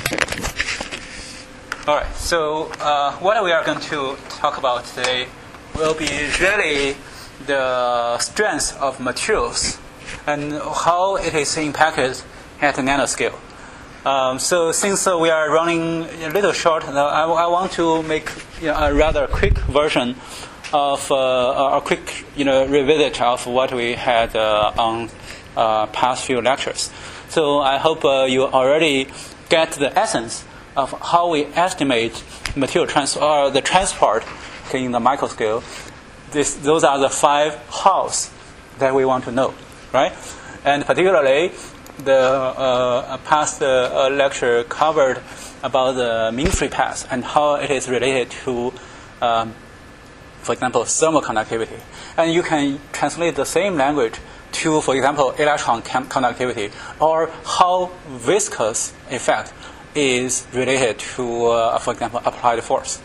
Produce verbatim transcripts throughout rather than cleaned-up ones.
All right, so uh, what we are going to talk about today will be really the strength of materials and how it is impacted at the nanoscale. Um, so since uh, we are running a little short, uh, I, I want to make you know, a rather quick version of uh, a quick you know, revisit of what we had uh, on uh, past few lectures. So I hope uh, you already get the essence of how we estimate material trans- or the transport in the microscale. This, those are the five hows that we want to know, right? And particularly, the uh, past uh, lecture covered about the mean-free path and how it is related to, um, for example, thermal conductivity. And you can translate the same language to, for example, electron conductivity, or how viscous effect is related to, uh, for example, applied force.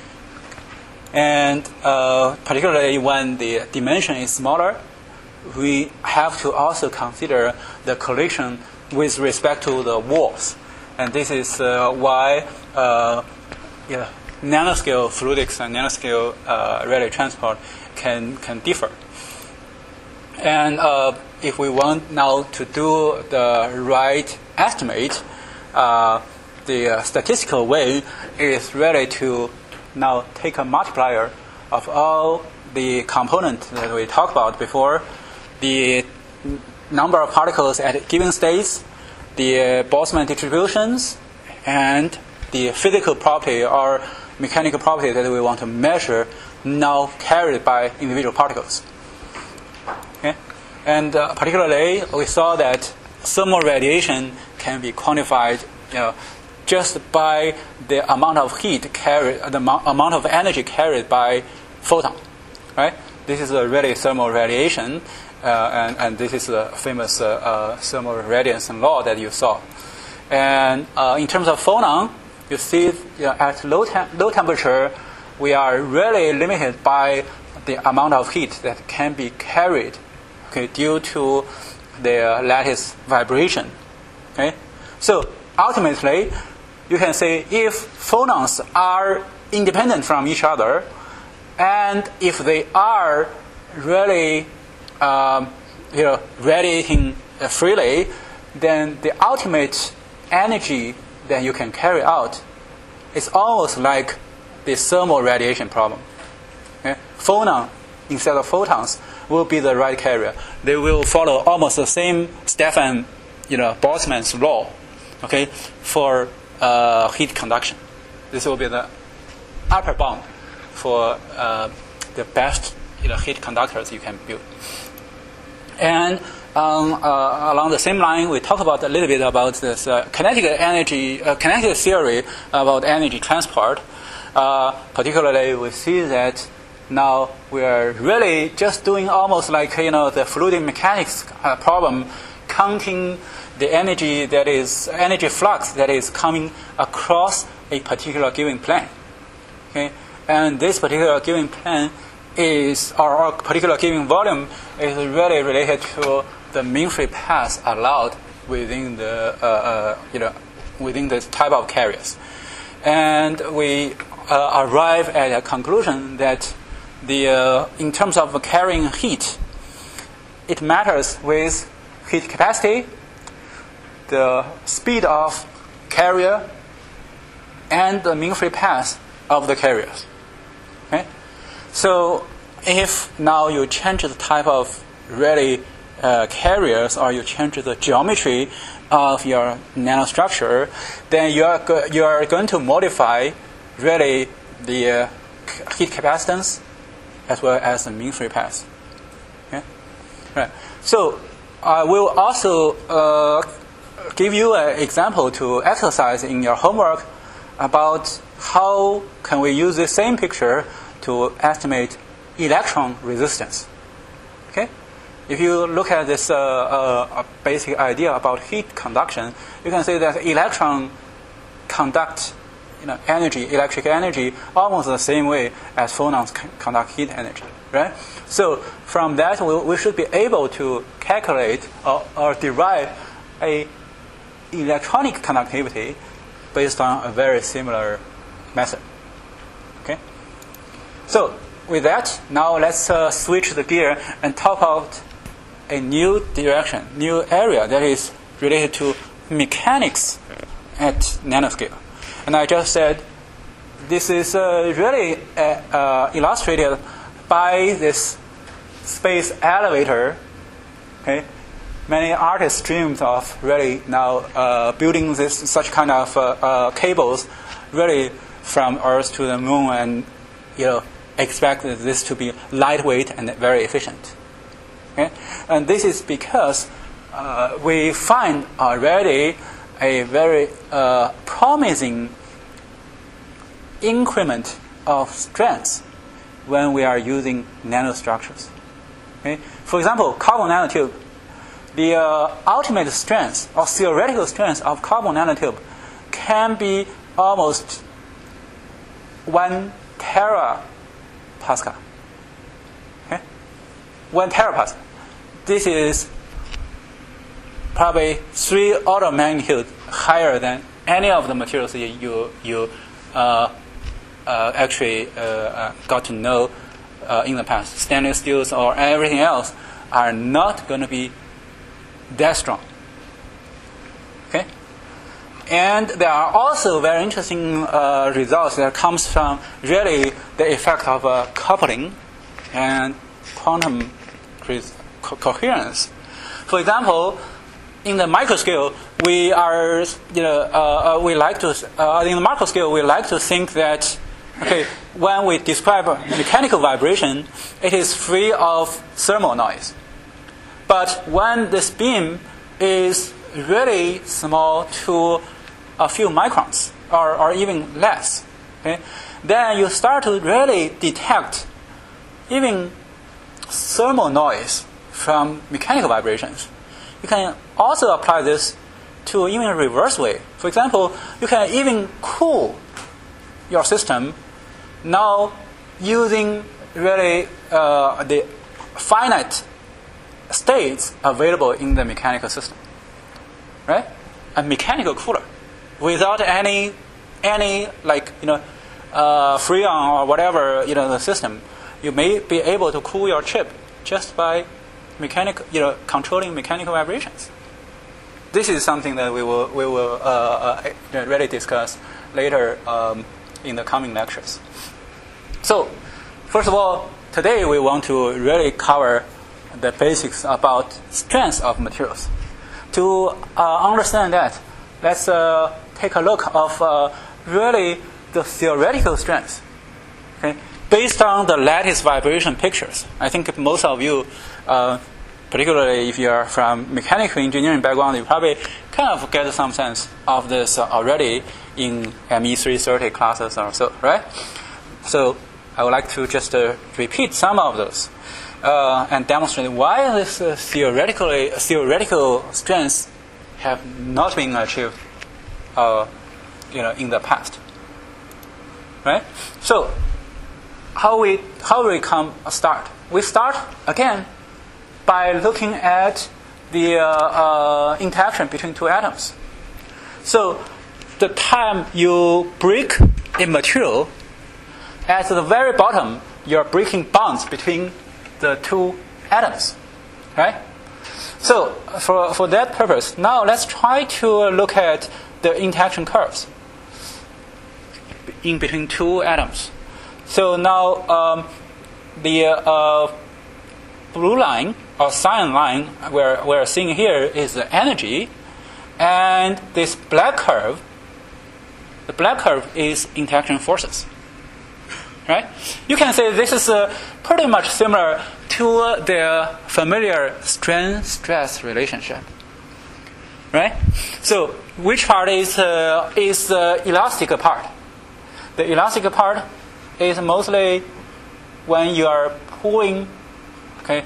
And uh, particularly when the dimension is smaller, we have to also consider the collision with respect to the walls. And this is uh, why uh, yeah, nanoscale fluidics and nanoscale uh, Rayleigh transport can, can differ. And uh, if we want now to do the right estimate, uh, the uh, statistical way is really to now take a multiplier of all the components that we talked about before, the number of particles at given states, the uh, Boltzmann distributions, and the physical property or mechanical property that we want to measure now carried by individual particles. Okay? And uh, particularly, we saw that thermal radiation can be quantified you know, just by the amount of heat carried, the mo- amount of energy carried by photon, right? This is a really thermal radiation, uh, and, and this is a famous uh, uh, thermal radiance law that you saw. And uh, in terms of phonon, you see you know, at low, te- low temperature, we are really limited by the amount of heat that can be carried, okay, due to the lattice vibration. Okay, so ultimately, you can say if phonons are independent from each other, and if they are really um, you know, radiating freely, then the ultimate energy that you can carry out is almost like the thermal radiation problem. Okay? Phonon instead of photons will be the right carrier. They will follow almost the same Stefan, you know, Boltzmann's law, okay, for uh, heat conduction. This will be the upper bound for uh, the best you know, heat conductors you can build. And um, uh, along the same line, we talk about a little bit about this uh, kinetic energy, uh, kinetic theory about energy transport. Uh, particularly, we see that now we are really just doing almost like you know the fluid mechanics uh, problem, counting the energy that is energy flux that is coming across a particular given plane. Okay, and this particular given plane is, or, or particular given volume is really related to the mean-free path allowed within the uh, uh, you know within the type of carriers, and we uh, arrive at a conclusion that the uh, in terms of carrying heat, it matters with heat capacity, the speed of carrier, and the mean-free path of the carriers. Okay? So if now you change the type of really uh, carriers, or you change the geometry of your nanostructure, then you are go- you are going to modify really the uh, heat capacitance as well as the mean-free path. Okay? Right. So I will also uh, give you an example to exercise in your homework about how can we use the same picture to estimate electron resistance. Okay? If you look at this uh, uh, basic idea about heat conduction, you can say that electron conduct you know, energy, electric energy, almost the same way as phonons c- conduct heat energy, right? So from that, we, we should be able to calculate or, or derive a electronic conductivity based on a very similar method. Okay. So with that, now let's uh, switch the gear and talk about a new direction, new area that is related to mechanics at nanoscale. And I just said this is uh, really uh, uh, illustrated by this space elevator. Okay, many artists dreamed of really now uh, building this such kind of uh, uh, cables, really from Earth to the Moon, and you know expect this to be lightweight and very efficient. Okay, and this is because uh, we find already a very uh, promising increment of strength when we are using nanostructures. Okay? For example, carbon nanotube, the uh, ultimate strength or theoretical strength of carbon nanotube can be almost one terapascal. Okay? One terapascal. This is probably three order of magnitude higher than any of the materials you you, you uh, uh, actually uh, uh, got to know uh, in the past. Stainless steels or everything else are not going to be that strong. Okay, and there are also very interesting uh, results that comes from really the effect of uh, coupling and quantum co- coherence. For example, in the microscale, we are, you know, uh, uh, we like to, uh, in the macro scale, we like to think that, okay, when we describe mechanical vibration, it is free of thermal noise. But when this beam is really small to a few microns, or, or even less, okay, then you start to really detect even thermal noise from mechanical vibrations. You can also apply this to even a reverse way. For example, you can even cool your system now using really uh, the finite states available in the mechanical system, right? A mechanical cooler without any any like you know uh, freon or whatever you know the system. You may be able to cool your chip just by mechanical, you know, controlling mechanical vibrations. This is something that we will we will uh, uh, really discuss later um, in the coming lectures. So, first of all, today we want to really cover the basics about strength of materials. To uh, understand that, let's uh, take a look of uh, really the theoretical strength. Okay, based on the lattice vibration pictures. I think most of you. Uh, particularly if you are from mechanical engineering background, you probably kind of get some sense of this uh, already in M E three thirty classes or so, right? So I would like to just uh, repeat some of those uh, and demonstrate why this uh, theoretically theoretical strengths have not been achieved, uh, you know, in the past, right? So how we how we come start? We start again by looking at the uh, uh, interaction between two atoms. So the time you break a material, at the very bottom, you're breaking bonds between the two atoms, right? So for, for that purpose, now let's try to look at the interaction curves in between two atoms. So now um, the uh, blue line or cyan line we're, we're seeing here is the energy, and this black curve, the black curve is interaction forces. Right? You can say this is uh, pretty much similar to uh, the familiar strain-stress relationship. Right? So which part is uh, is the elastic part? The elastic part is mostly when you are pulling, okay,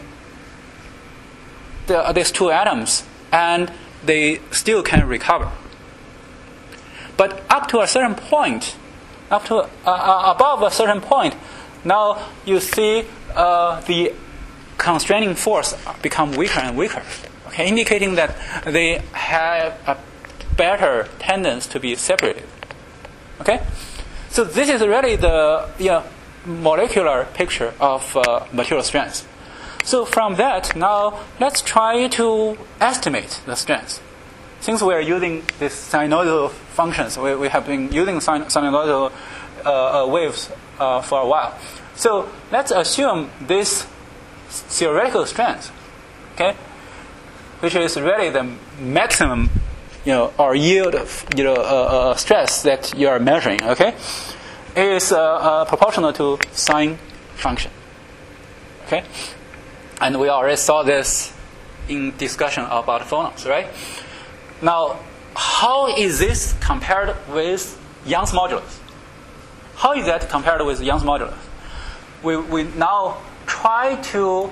the, these two atoms, and they still can recover. But up to a certain point, up to uh, uh, above a certain point, now you see uh, the constraining force become weaker and weaker, okay, indicating that they have a better tendency to be separated. Okay? So this is really the you know, molecular picture of uh, material strength. So from that, now let's try to estimate the strength. Since we are using these sinusoidal functions, we, we have been using sin- sinusoidal uh, uh, waves uh, for a while. So let's assume this theoretical strength, okay, which is really the maximum, you know, or yield of, you know, uh, uh, stress that you are measuring, okay, is uh, uh, proportional to sine function, okay, and we already saw this in discussion about phonons, right? Now, how is this compared with Young's modulus? How is that compared with Young's modulus? We we now try to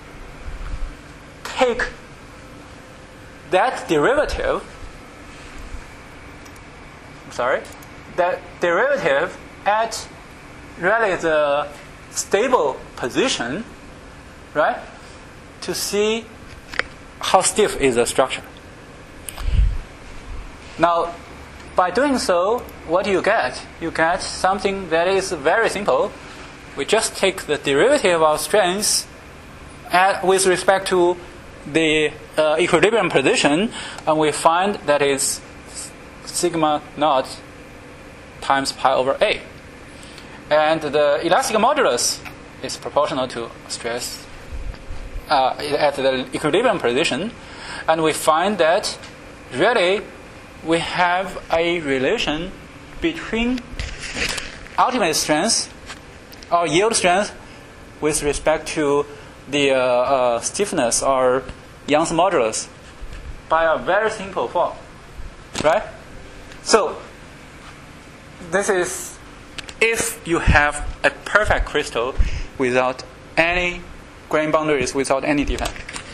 take that derivative, sorry, that derivative at really the stable position, right, to see how stiff is the structure. Now, by doing so, what do you get? You get something that is very simple. We just take the derivative of strength at, with respect to the uh, equilibrium position, and we find that is sigma naught times pi over A. And the elastic modulus is proportional to stress uh, at the equilibrium position, and we find that really we have a relation between ultimate strength or yield strength with respect to the uh, uh, stiffness or Young's modulus by a very simple form, right? So this is if you have a perfect crystal without any grain boundaries, without any defect.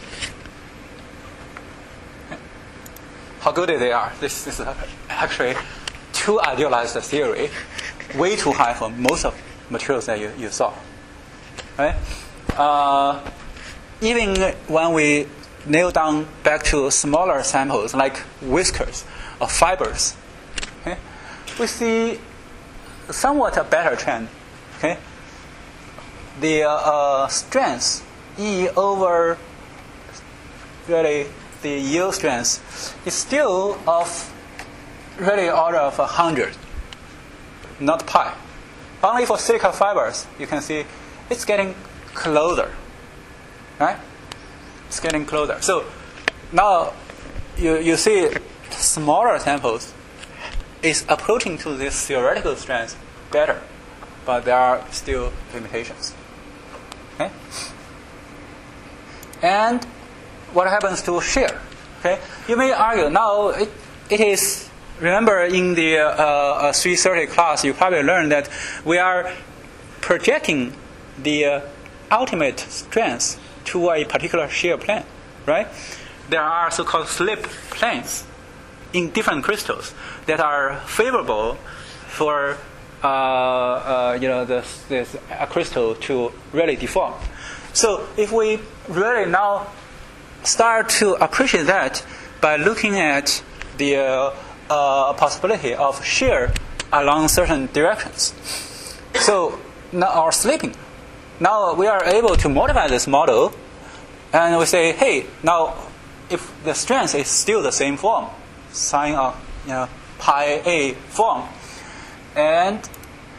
How good they are. This is actually too idealized a theory, way too high for most of materials that you, you saw. Right? Uh, even when we nail down back to smaller samples like whiskers or fibers, okay, we see somewhat a better trend. Okay? The uh, uh, strength E over really the yield strength is still of really order of one hundred, not pi. Only for silica fibers, you can see it's getting closer, right? It's getting closer. So now you, you see smaller samples is approaching to this theoretical strength better, but there are still limitations. Okay? And what happens to shear? Okay, you may argue now it, it is. Remember in the uh, uh, three thirty class, you probably learned that we are projecting the uh, ultimate strength to a particular shear plane, right? There are so-called slip planes in different crystals that are favorable for uh, uh, you know this, this a crystal to really deform. So if we really now start to appreciate that by looking at the uh, uh, possibility of shear along certain directions. So now our slipping. Now we are able to modify this model, and we say, hey, now if the strength is still the same form, sine of you know, pi a form, and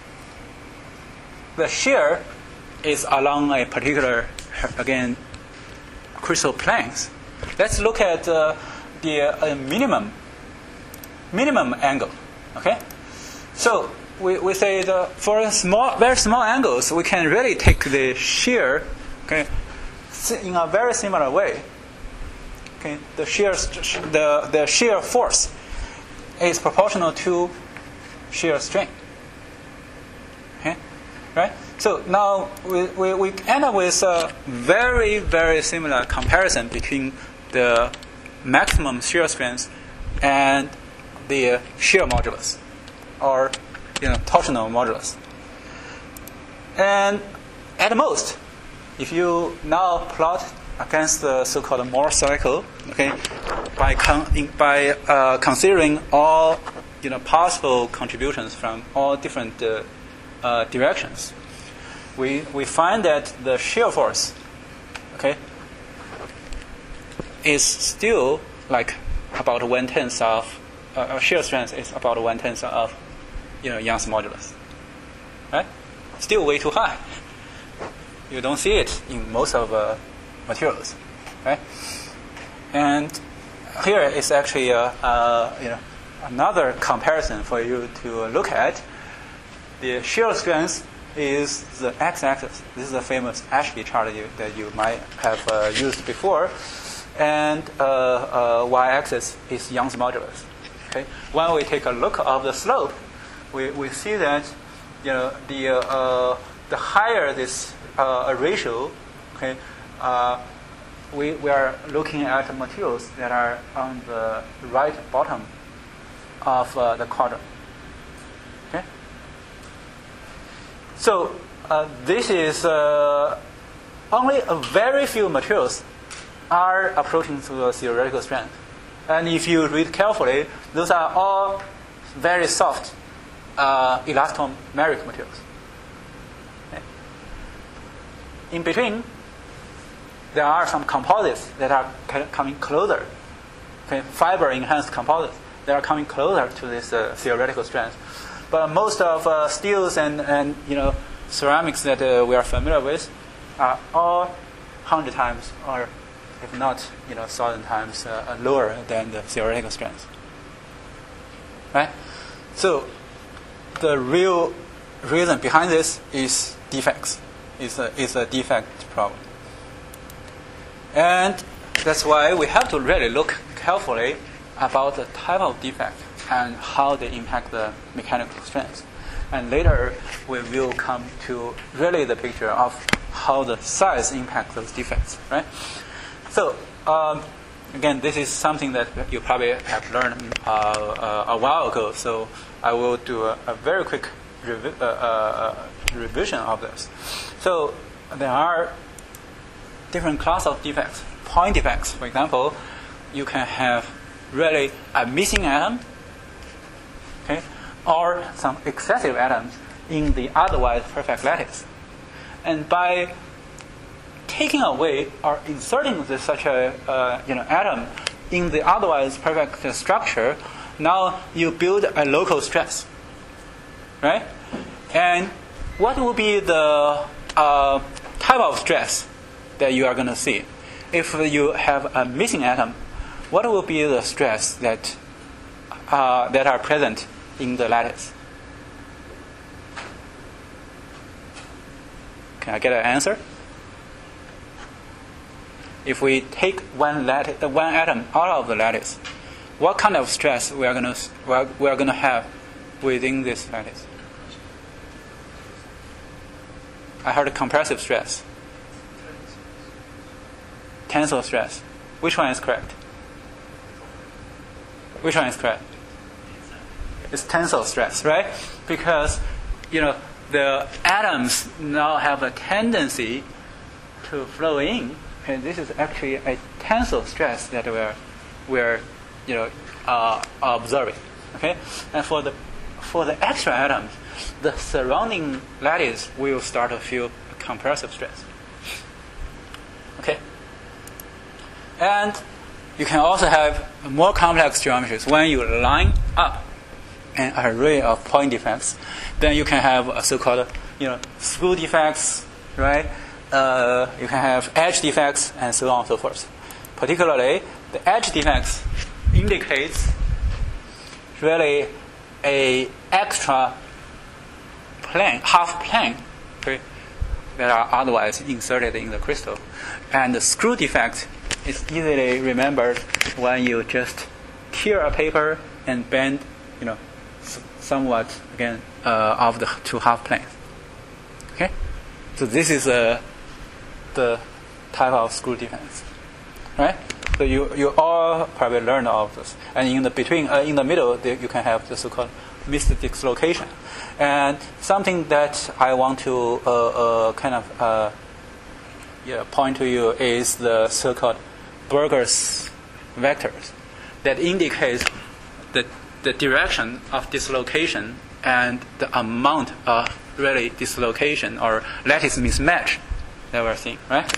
the shear is along a particular, again, crystal planes. Let's look at uh, the uh, minimum minimum angle. Okay, so we, we say the for small, very small angles, we can really take the shear, okay, in a very similar way. Okay, the shear the the shear force is proportional to shear strain. Okay, right. So now we, we, we end up with a very, very similar comparison between the maximum shear strength and the shear modulus, or you know, torsional modulus. And at most, if you now plot against the so-called Mohr cycle, okay, by con- in, by uh, considering all you know possible contributions from all different uh, uh, directions, we we find that the shear force, okay, is still like about one tenth of uh, shear strength is about one tenth of you know Young's modulus, right? Still way too high. You don't see it in most of uh, materials, right? And here is actually uh, uh, you know another comparison for you to look at. The shear strength is the x-axis. This is a famous Ashby chart you, that you might have uh, used before, and uh, uh, y-axis is Young's modulus. Okay, when we take a look of the slope, we, we see that you know the uh, uh, the higher this uh, ratio, okay, uh, we we are looking at materials that are on the right bottom of uh, the quadrant. Okay, so uh, this is uh, only a very few materials are approaching to the theoretical strength, and if you read carefully, those are all very soft uh, elastomeric materials. Okay. In between, there are some composites that are coming closer, okay, fiber-enhanced composites that are coming closer to this uh, theoretical strength. But most of uh, steels and, and you know ceramics that uh, we are familiar with are all hundred times, or if not, you know, thousand times uh, lower than the theoretical strength. Right? So the real reason behind this is defects. Is a is a defect problem. And that's why we have to really look carefully about the type of defect and how they impact the mechanical strength. And later we will come to really the picture of how the size impacts those defects, right? So um, again, this is something that you probably have learned uh, uh, a while ago. So I will do a, a very quick revi- uh, uh, revision of this. So there are different class of defects. Point defects, for example, you can have really a missing atom, okay, or some excessive atoms in the otherwise perfect lattice. And by taking away or inserting this, such a uh, you know atom in the otherwise perfect structure, now you build a local stress, right? And what will be the uh, type of stress that you are going to see? If you have a missing atom, what will be the stress that uh, that are present in the lattice? Can I get an answer? If we take one lattice, uh, one atom out of the lattice, what kind of stress we are going to we are going to have within this lattice? I heard compressive stress, tensile stress. Which one is correct? Which one is correct? It's tensile stress, right? Because you know the atoms now have a tendency to flow in, and this is actually a tensile stress that we're we're you know uh, observing. Okay, and for the for the extra atoms, the surrounding lattice will start to feel compressive stress. Okay, and you can also have more complex geometries. When you line up an array of point defects, then you can have a so-called you know screw defects, right? Uh, you can have edge defects and so on and so forth. Particularly, the edge defects indicates really a extra plane, half plane, okay, that are otherwise inserted in the crystal. And the screw defect is easily remembered when you just tear a paper and bend, you know, s- somewhat again uh, of the two half planes. Okay, so this is uh, the type of screw defects, right? So you you all probably learned all of this. And in the between, uh, in the middle, there, you can have the so-called missed dislocation. And something that I want to uh, uh, kind of uh, yeah, point to you is the so-called Burgers vectors that indicate the, the direction of dislocation and the amount of really dislocation or lattice mismatch that we're seeing, right?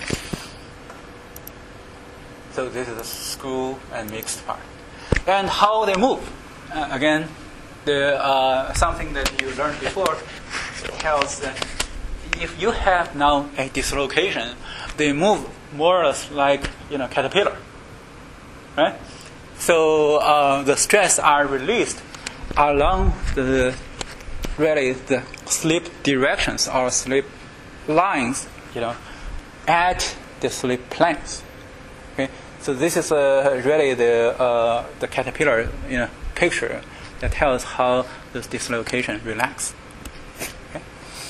So this is the screw and mixed part. And how they move. Uh, again, the uh, something that you learned before tells that if you have now a dislocation, they move more or less like, you know, caterpillar, right? So uh, the stress are released along the really the slip directions or slip lines, you know, at the slip planes. Okay, so this is uh, really the uh, the caterpillar, you know, picture that tells how this dislocation relax. Okay,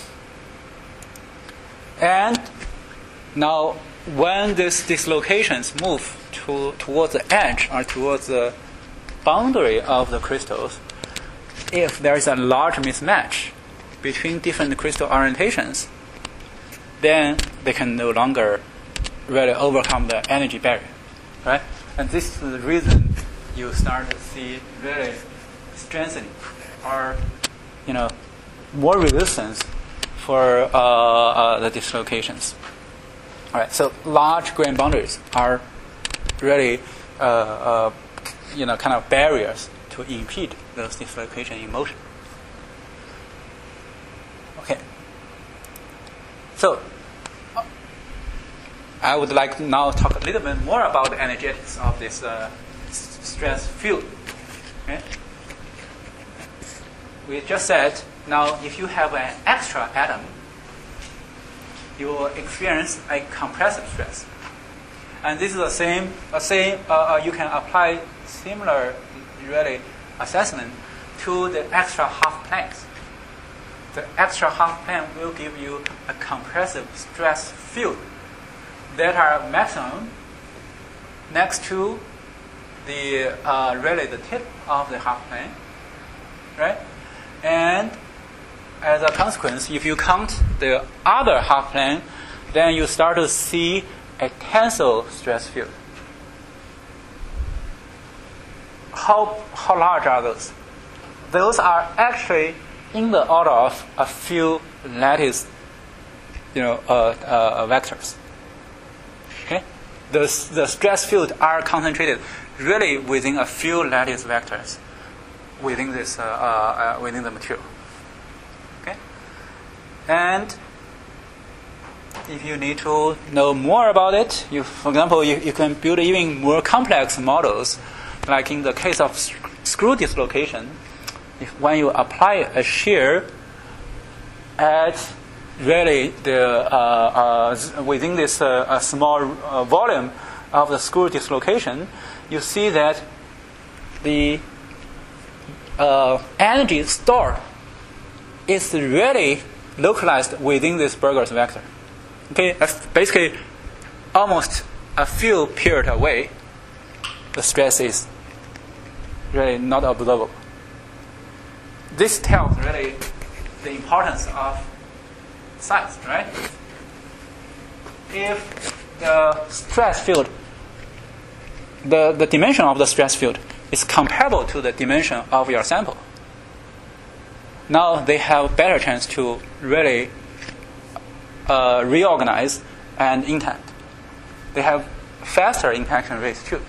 and now when these dislocations move to towards the edge or towards the boundary of the crystals, if there is a large mismatch between different crystal orientations, then they can no longer really overcome the energy barrier, right? And this is the reason you start to see really strengthening or, you know, more resistance for uh, uh, the dislocations. All right, so large grain boundaries are really, uh, uh, you know, kind of barriers to impede those dislocation in motion. Okay. So I would like to now talk a little bit more about the energetics of this uh, stress field. Okay. We just said now if you have an extra atom, you will experience a compressive stress. And this is the same, uh, same uh, uh, you can apply similar really assessment to the extra half planes. The extra half plane will give you a compressive stress field that are maximum next to the uh, really the tip of the half plane, right? And as a consequence, if you count the other half plane, then you start to see a tensile stress field. How how large are those? Those are actually in the order of a few lattice, you know, uh, uh, vectors. Okay, the the stress field are concentrated really within a few lattice vectors within this uh, uh, uh, within the material. Okay, and if you need to know more about it, you, for example, you, you can build even more complex models, like in the case of screw dislocation. If when you apply a shear at really the uh, uh, within this uh, a small uh, volume of the screw dislocation, you see that the uh, energy stored is really localized within this Burgers vector. Okay, that's basically almost a few period away. The stress is really not observable. This tells really the importance of size, right? If the stress field, the, the dimension of the stress field is comparable to the dimension of your sample, now they have better chance to really uh, reorganize and intact. They have faster interaction rates too.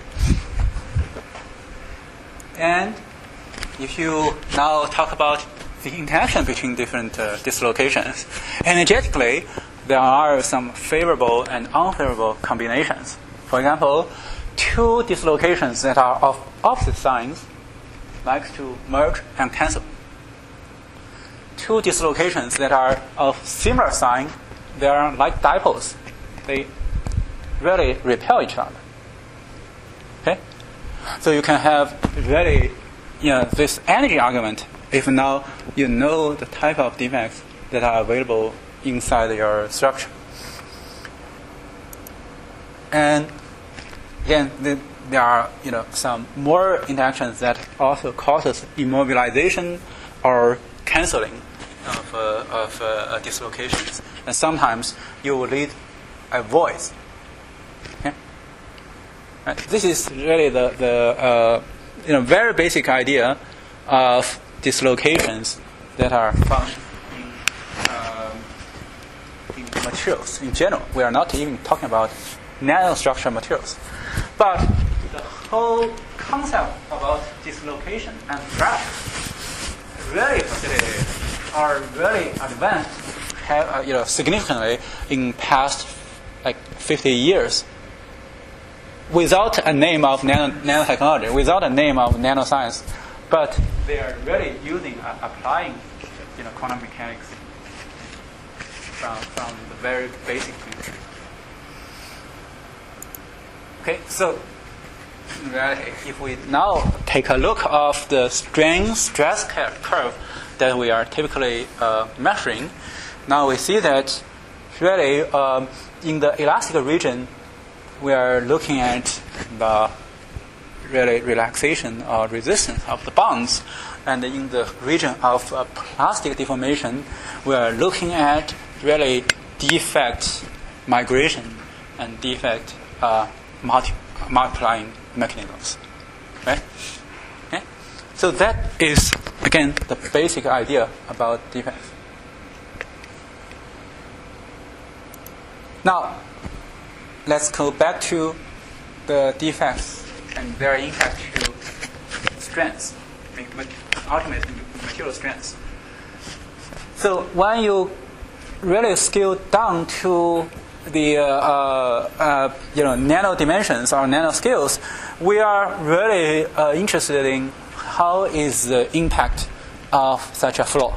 And if you now talk about the interaction between different uh, dislocations, energetically, there are some favorable and unfavorable combinations. For example, two dislocations that are of opposite signs like to merge and cancel. Two dislocations that are of similar sign, they are like dipoles. They really repel each other. Okay? So you can have really, you know, this energy argument if now you know the type of defects that are available inside your structure. And again, the, there are, you know, some more interactions that also causes immobilization or canceling of, uh, of uh, dislocations. And sometimes you will lead a voice. Okay? Right. This is really the, the uh, you know, very basic idea of dislocations that are found in, um, in materials in general. We are not even talking about nanostructural materials. But the whole concept about dislocation and drag really facilitated are really advanced, have, uh, you know, significantly in past like fifty years. Without a name of nano, nanotechnology, without a name of nanoscience, but they are really using, uh, applying, you know, quantum mechanics from from the very basic things. Okay, so in reality, if we now take a look of the strain stress curve that we are typically uh, measuring, now we see that really um, in the elastic region, we are looking at the really relaxation or resistance of the bonds, and in the region of uh, plastic deformation, we are looking at really defect migration and defect uh, multi- multiplying mechanisms. Right? Okay? So that is, again, the basic idea about defects. Now, let's go back to the defects and their impact to strengths, ultimate material strengths. So when you really scale down to the uh, uh, uh, you know nano dimensions or nano scales, we are really uh, interested in how is the impact of such a flaw.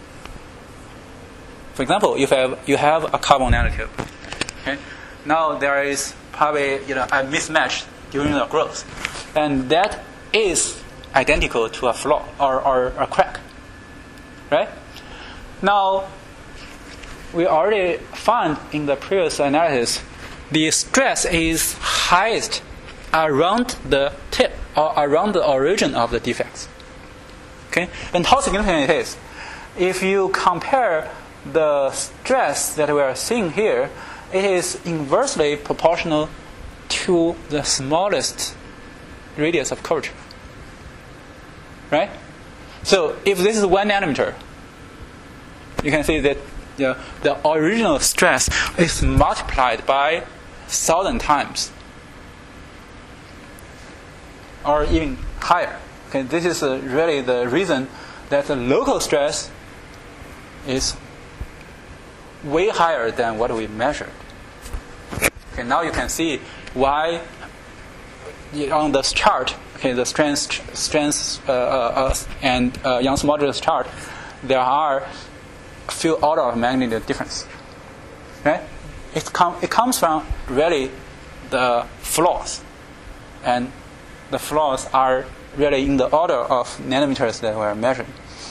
For example, if you have, you have a carbon nanotube, okay? Now there is probably you know a mismatch during the growth, and that is identical to a flaw or, or a crack, right? Now we already found in the previous analysis the stress is highest around the tip or around the origin of the defects. Okay, and how significant it is? If you compare the stress that we are seeing here, it is inversely proportional to the smallest radius of curvature. Right? So if this is one nanometer, you can see that you know, the original stress is multiplied by thousand times, or even higher. Okay, this is uh, really the reason that the local stress is way higher than what we measured. Okay, now you can see why on this chart, okay, the strength, strength uh, uh, and uh, Young's modulus chart, there are a few order of magnitude difference. Right? It, com- it comes from really the flaws, and the flaws are really in the order of nanometers that we're measuring.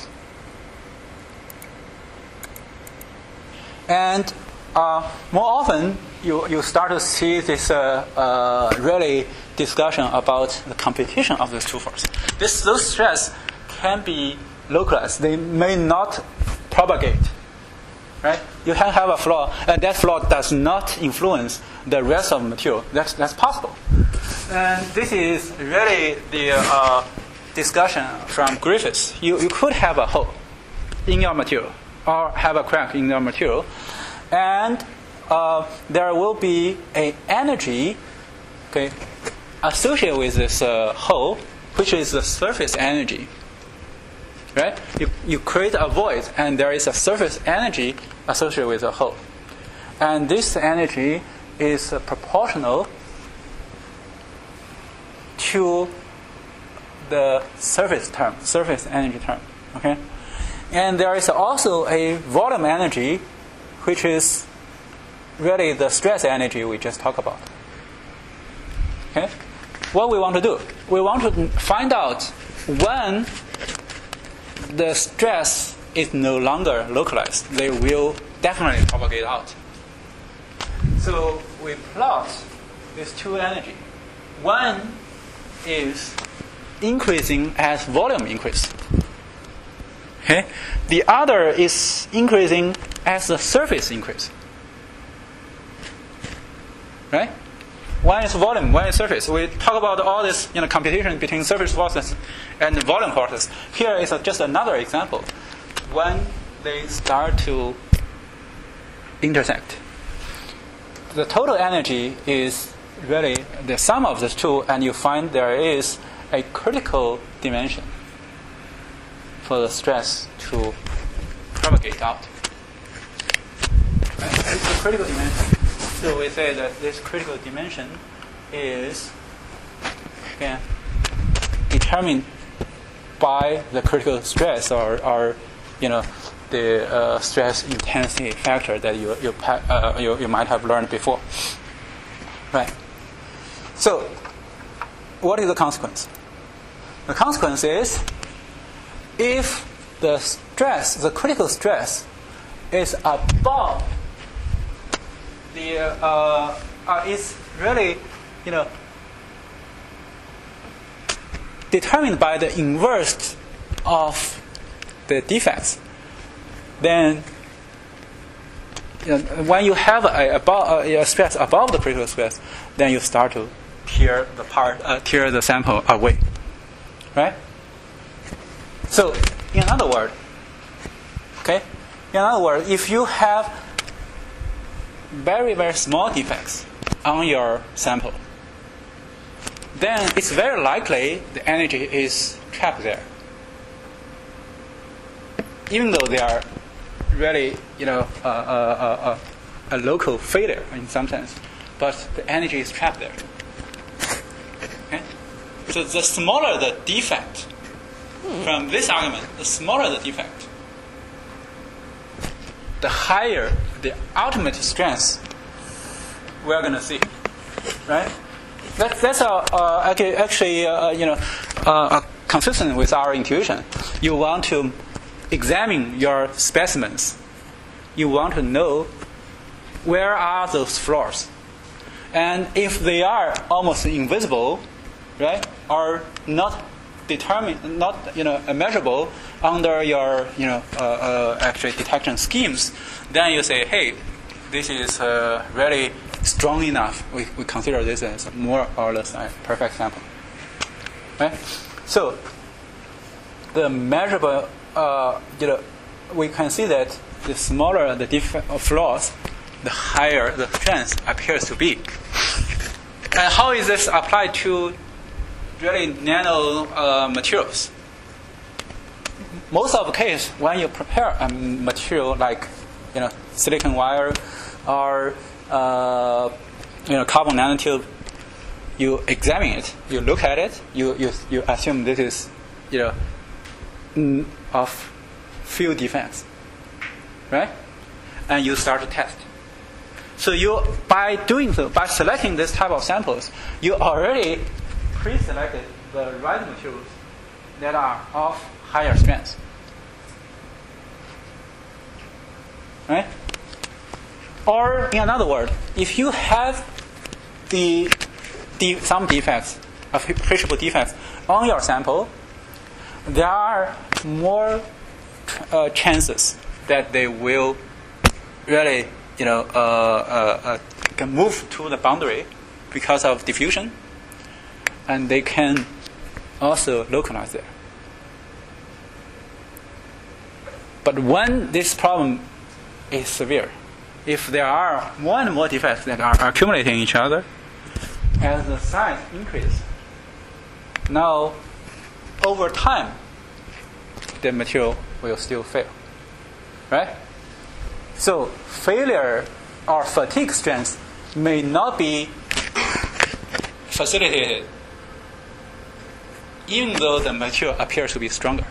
And uh, more often, you, you start to see this uh, uh, really discussion about the competition of these two forces. This, those stress can be localized. They may not propagate. Right? You can have a flaw, and that flaw does not influence the rest of the material. That's, that's possible. And this is really the uh, discussion from Griffiths. You, you could have a hole in your material, or have a crack in your material, and uh, there will be an energy, okay, associated with this uh, hole, which is the surface energy. Right? You, you create a void, and there is a surface energy associated with the hole. And this energy is uh, proportional to the surface term, surface energy term. Okay? And there is also a volume energy, which is really the stress energy we just talked about. Okay? What we want to do? We want to find out when the stress is no longer localized. They will definitely propagate out. So we plot these two energy. One is increasing as volume increase. Okay? The other is increasing as the surface increase. right? One is volume, one is surface. We talk about all this, you know, computation between surface forces and volume forces. Here is a, just another example. When they start to intersect, the total energy is really the sum of the two, and you find there is a critical dimension for the stress to propagate out. Right? It's a critical dimension. So we say that this critical dimension is, again, determined by the critical stress, or, or you know, the uh, stress intensity factor that you you, uh, you you might have learned before. Right. So, what is the consequence? The consequence is, if the stress, the critical stress, is above the uh, uh, is really, you know, determined by the inverse of the defects, then, you know, when you have a, above, a stress above the critical stress, then you start to tear the part, uh, tear the sample away, right? So, in other words, okay, in other words, if you have very, very small defects on your sample, then it's very likely the energy is trapped there. Even though they are really, you know, uh, uh, uh, a local failure in some sense, but the energy is trapped there. Okay? So the smaller the defect, from this argument, the smaller the defect, the higher the ultimate strength we're going to see, right? That, that's a, uh, actually, actually uh, you know, uh, consistent with our intuition. You want to examine your specimens. You want to know where are those flaws, and if they are almost invisible, right, or not determined, not you know measurable under your you know uh, uh, actually detection schemes, then you say, hey, this is uh, really strong enough. We, we consider this as more or less a perfect sample. Right? So the measurable, uh, you know, we can see that the smaller the def- flaws, the higher the strength appears to be. And how is this applied to really nano uh, materials? Most of the case, when you prepare a material like, you know, silicon wire or uh, you know, carbon nanotube, you examine it, you look at it, you you, you assume this is, you know, mm, of few defects, right? And you start to test. So you, by doing so, by selecting this type of samples, you already pre-selected the right materials that are of higher strength, right? Or in another word, if you have the, the some defects, appreciable defects on your sample, there are more uh, chances that they will really, you know, uh, uh, uh, can move to the boundary because of diffusion, and they can also localize there. But when this problem is severe, if there are more and more defects that are accumulating each other, as the size increases, now over time, the material will still fail, right? So failure or fatigue strength may not be facilitated, even though the material appears to be stronger.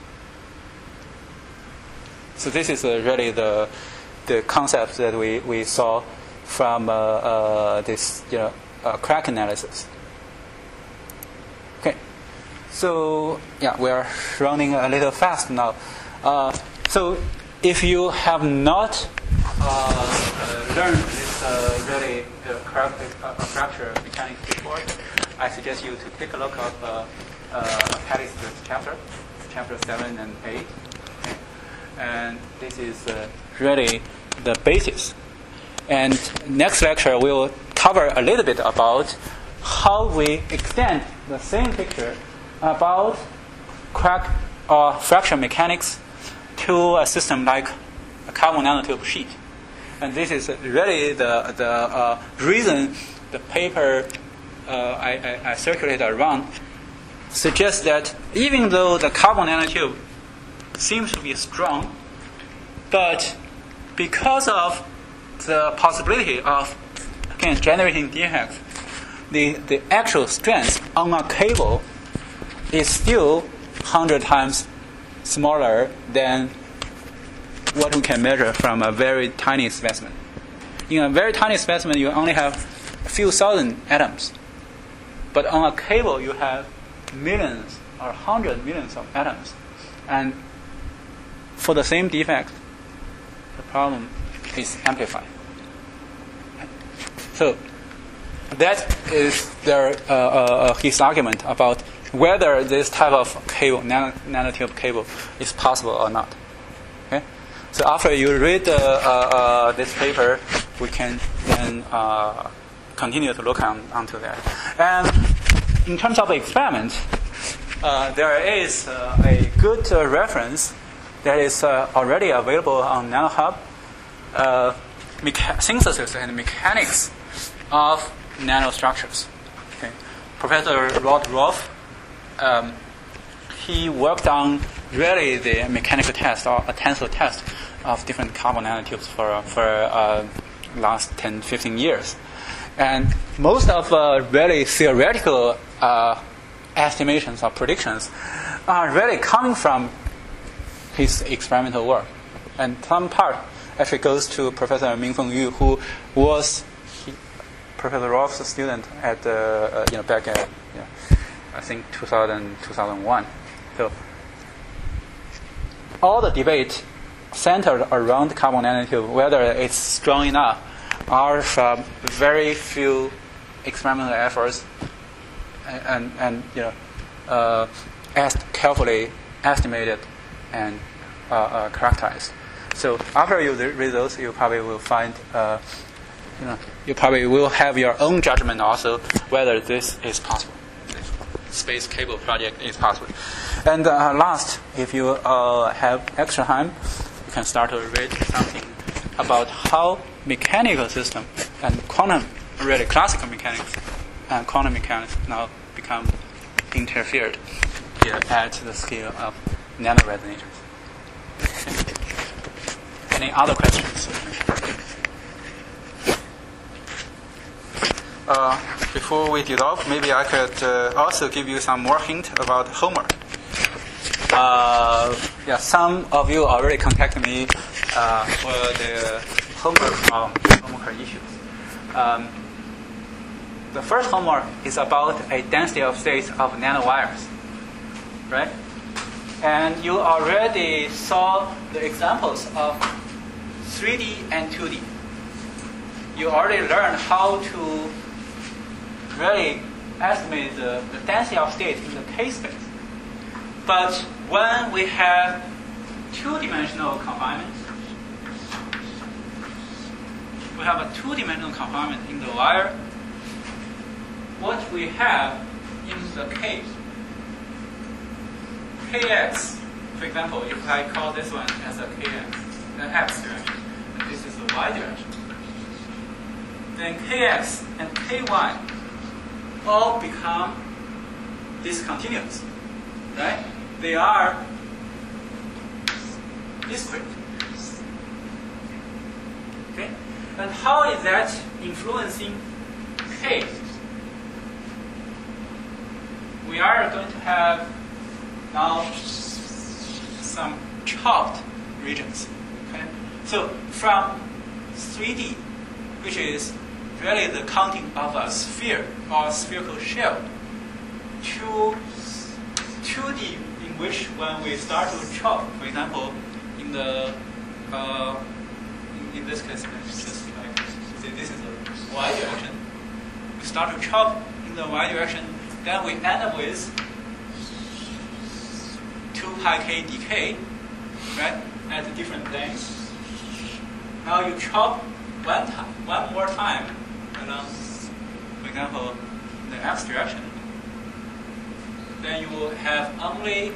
So this is uh, really the the concept that we, we saw from uh, uh, this you know uh, crack analysis. Okay, so yeah, we are running a little fast now. Uh, so if you have not uh, uh, learned this uh, really uh, crack, uh, fracture mechanics before, I suggest you to take a look at uh, uh, Patty's chapter, chapter seven and eight. Okay. And this is uh, really the basis. And next lecture we will cover a little bit about how we extend the same picture about crack or fracture mechanics to a system like a carbon nanotube sheet. And this is really the, the uh, reason the paper uh, I, I, I circulated around suggests that even though the carbon nanotube seems to be strong, but because of the possibility of, again, generating defects, the, the actual strength on a cable is still one hundred times smaller than what we can measure from a very tiny specimen. In a very tiny specimen, you only have a few thousand atoms. But on a cable, you have millions or hundred millions of atoms. And for the same defect, the problem is amplified. So that is their, uh, uh, his argument about whether this type of cable, nano, nanotube cable, is possible or not. Okay? So after you read uh, uh, uh, this paper, we can then uh, continue to look on, onto that. And in terms of experiment, uh, there is uh, a good uh, reference that is uh, already available on NanoHub, uh, mecha- synthesis and mechanics of nanostructures. Okay. Professor Rod Rolfe, um, he worked on really the mechanical test or a tensile test of different carbon nanotubes for for uh, last ten, fifteen years. And most of uh, really theoretical uh, estimations or predictions are really coming from his experimental work. And some part actually goes to Professor Mingfeng Yu, who was he, Professor Rolfe's student at uh, uh, you know back at you know, I think two thousand, two thousand one. So all the debate centered around carbon nanotube, whether it's strong enough, are from very few experimental efforts, and, and, and you know, uh, est- carefully estimated and uh, uh, characterized. So after you read those, you probably will find, uh, you know, you probably will have your own judgment also whether this is possible. This space cable project is possible. And uh, last, if you uh, have extra time, you can start to read something about how mechanical system and quantum, really classical mechanics and quantum mechanics now become interfered here at the scale of nanoresonators. Okay. Any other questions? Uh, before we dissolve, maybe I could uh, also give you some more hint about homework. Uh, yeah, some of you already contacted me uh, for the homework problem, homework issues. Um, the first homework is about a density of states of nanowires, right? And you already saw the examples of three D and two D. You already learned how to really estimate the, the density of states in the K-space. But when we have two-dimensional confinement, we have a two-dimensional confinement in the wire. What we have in the case, Kx, for example, if I call this one as a Kx, the x direction, and this is the y direction, then Kx and Ky all become discontinuous, right? They are discrete. Okay? And how is that influencing K? We are going to have now some chopped regions. Okay? So from three D, which is really the counting of a sphere or a spherical shell, to two D, in which when we start to chop, for example, in the uh, in, in this case, it's just like say this is the y direction. We start to chop in the y direction, then we end up with two pi k dk, right, at different lengths. Now you chop one time, one more time along example, in the x direction, then you will have only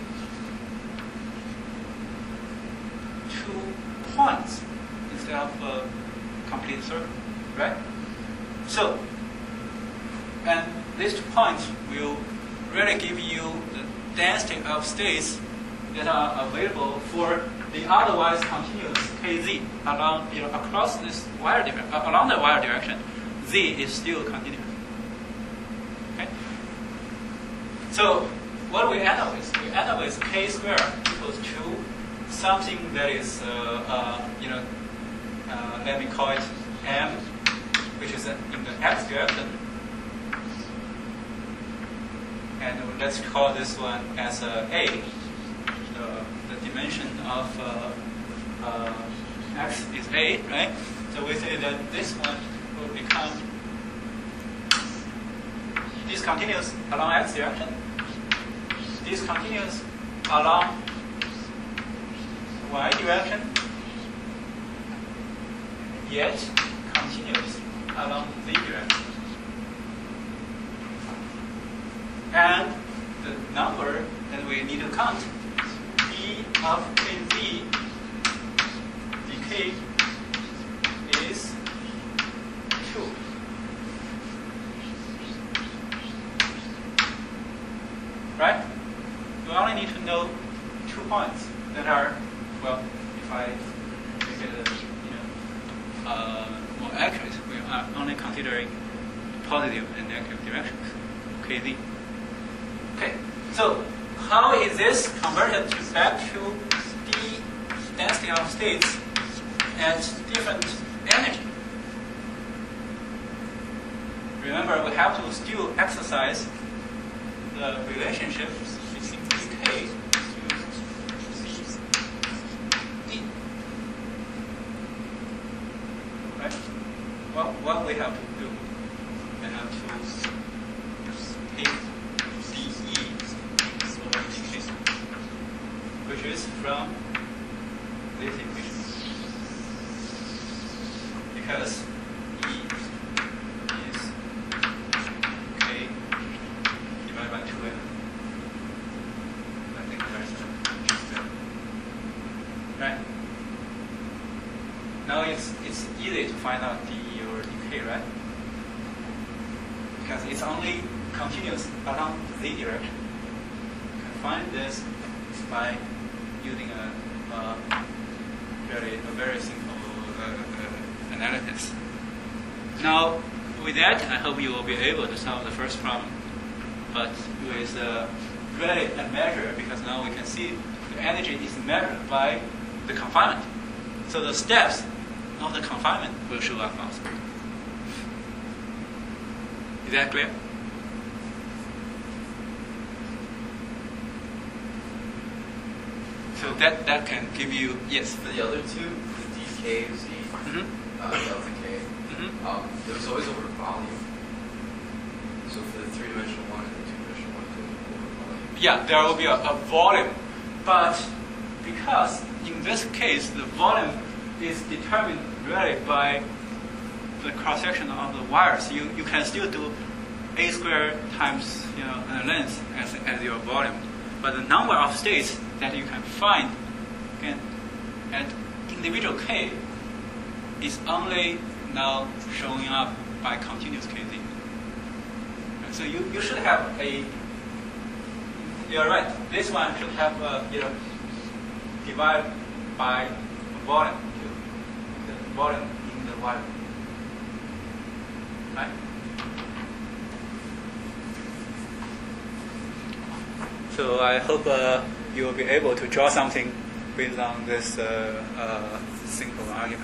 two points instead of a complete circle, right? So, and these two points will really give you the density of states that are available for the otherwise continuous kz along, you know, across this wire direction, uh, along the wire direction. Z is still continuous. Okay. So what do we end up with? We end up with k squared equals to something that is, uh, uh, you know, uh, let me call it m, which is in the x direction, and let's call this one as uh, a. The, the dimension of uh, uh, x is a, right? So we say that this one will become discontinuous along x direction, discontinuous along y direction, yet continuous along z direction. And the number that we need to count, d of kz dk is two. Right? You only need to know two points that are, well, if I make it uh, you know, uh, more accurate, we are only considering positive and negative directions, kz. Okay, so how is this converted to back to the density of states at different energy? Remember, we have to still exercise the relationships between dk to d. Right? Well, what we have to do, we have to take dE over dk, which is from this equation, because E is k divided by two m. I think there's a right. Now it's it's easy to find out dE over dk, right? Because it's only continuous along z direction. You can find this by using a, a very a very simple uh, uh, analysis. Now, with that, I hope you will be able to solve the first problem, but with uh, really a measure, because now we can see the energy is measured by the confinement. So the steps of the confinement will show up on screen. Is that clear? So that, that can give you, yes? For the other two, the dk, z, Mm-hmm. uh, delta k, Mm-hmm. um, it was always over volume. So for the three-dimensional one and the two-dimensional one, it was over volume. Yeah, there will be a, a volume, but because in this case the volume is determined really by the cross-section of the wires, you, you can still do a squared times, you know, the length as, as your volume. But the number of states that you can find again, at individual k is only now showing up by continuous kz. So you, you should have a, you're right, this one should have a, you know, divided by volume, the volume in the wire. Right? So I hope uh, you will be able to draw something based on this uh, uh, simple argument.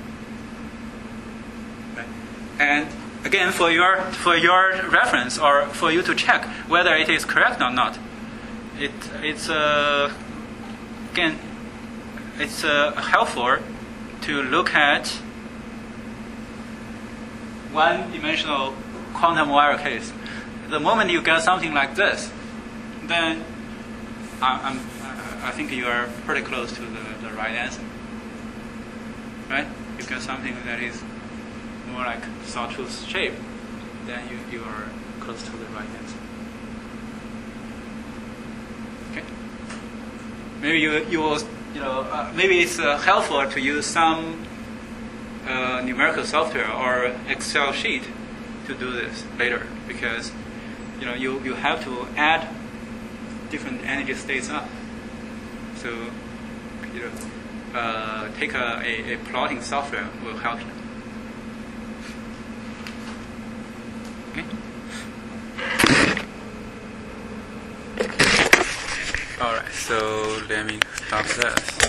Right? And again, for your for your reference or for you to check whether it is correct or not, it it's uh, again it's uh, helpful to look at one-dimensional quantum wire case. The moment you get something like this, then I, I'm, I think you are pretty close to the, the right answer. Right? You get something that is more like sawtooth shape. then you, you are close to the right answer. Okay. Maybe you you will you know uh, maybe it's uh, helpful to use some uh, numerical software or Excel sheet to do this later, because you know you you have to add different energy states up. So you know uh, take a, a, a plotting software will help you. Okay. All right. So let me stop this.